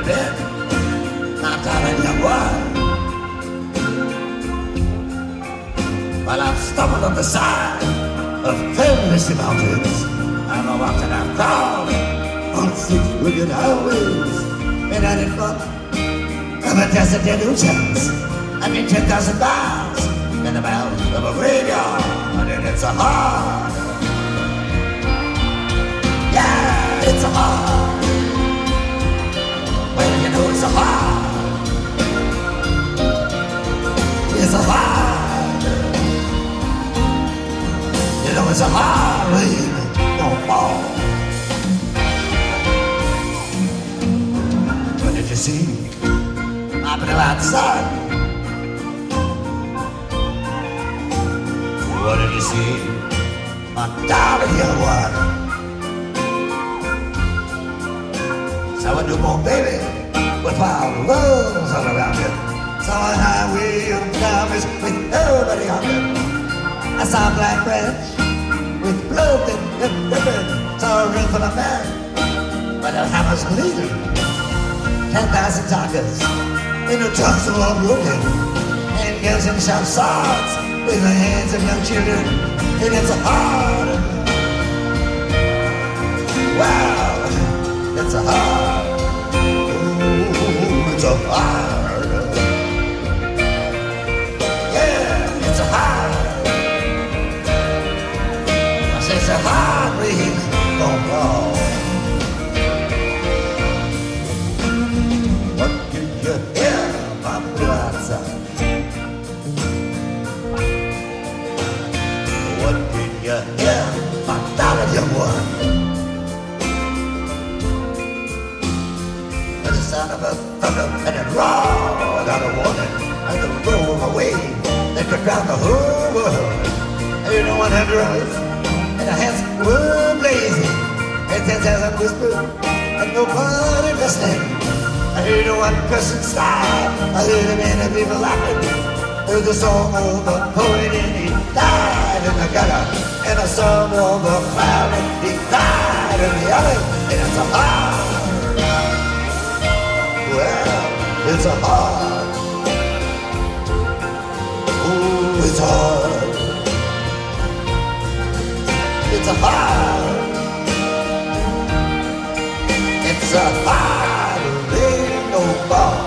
been, my darling young one? While I've stumbled on the side of 10 misty mountains, I'm a walking and crawling on 6 wicked highways, and I didn't look of a desert illusions. I mean 10,000 miles in the mouth of a graveyard, and it's a hard. Yeah, it's a hard. Well, you know it's a hard. It's a hard. You know it's a hard rain don't fall. What did you see? I blew outside. What did you see? My darling young one. Saw a newborn baby with wild rose all around him. Saw a highway of diamonds with nobody on it. I saw a black branch with blood and ribbon. Saw a room full of men where their hammers bleeding. 10,000 talkers in the tongues of all broken, and guns and sharp swords in the hands of young children. And it's a hard. Wow, it's a hard. Ooh, it's a hard. Yeah, it's a hard. I say it's a hard rain don't fall. What did you hear, my brother? What did you hear, my darling young one? The sound of a thunder and it roared out a warning, and the roar of a wave that could drown the whole world. And you know 100 and the hands were blazing, and 10,000 whispered, and nobody listening. I heard one person sigh, I heard a many people laughing. Heard the song of the poet and he died in the gutter, and a song of the clown and he died in the alley. And it's a hard. Well, it's a hard. Ooh, it's hard. It's a hard. It's a hard rain no fall.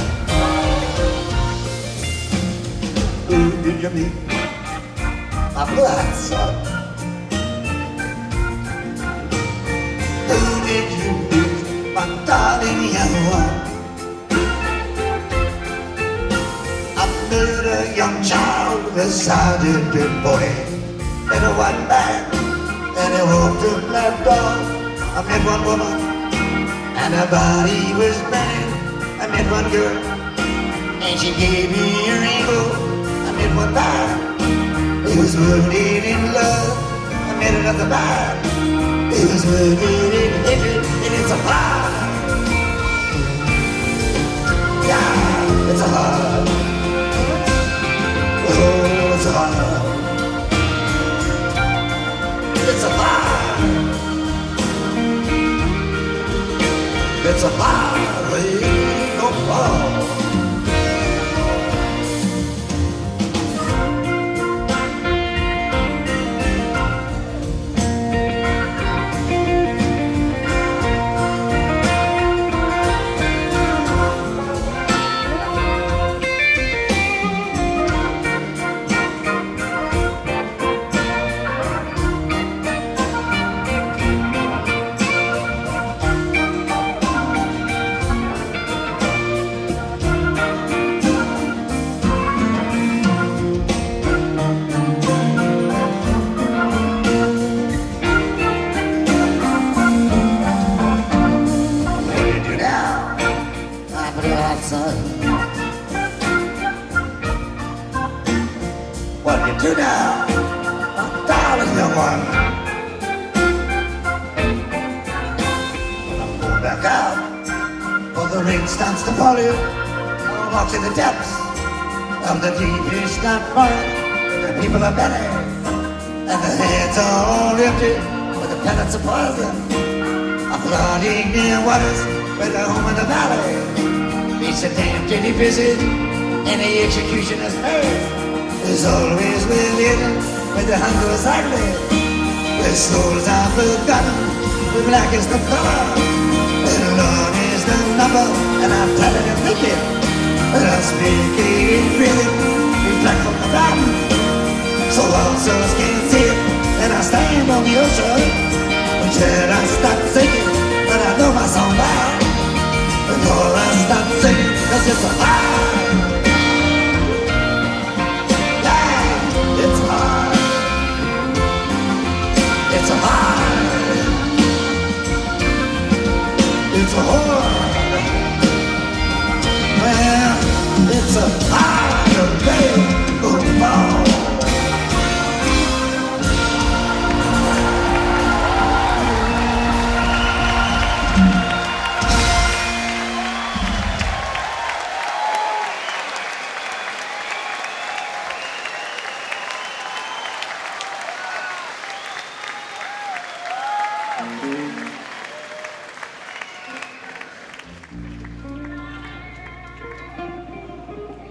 Who did you meet? My blood son. Who did you meet? My darling young one. A young child resided in boy, and a white man, and he walked in that door. I met one woman, and her body was burning. I met one girl, and she gave me a rainbow. I met one man, he was wounded in love. I met another man, he was wounded in hatred, and it's a hard. Yeah, it's a hard. Oh, it's a hard. It's a hard. It's a hard rain don't fall. What do you do now, my darling young one? I'm going back out, for the rain starts to fall in. I'll walk to the depths of the deepest not far. The people are many, and the heads are all empty with the pellets of poison. I flooding near waters with the home in the valley. It's a damn dirty visit, and the executioner's pay is always within with the hunger is ugly. Where souls are forgotten, the black is the color, and Lord is the number, and I'm telling you, wicked. But I'm speaking really, it's black from the bottom, so all souls can see it, and I stand on the ocean until I stop thinking.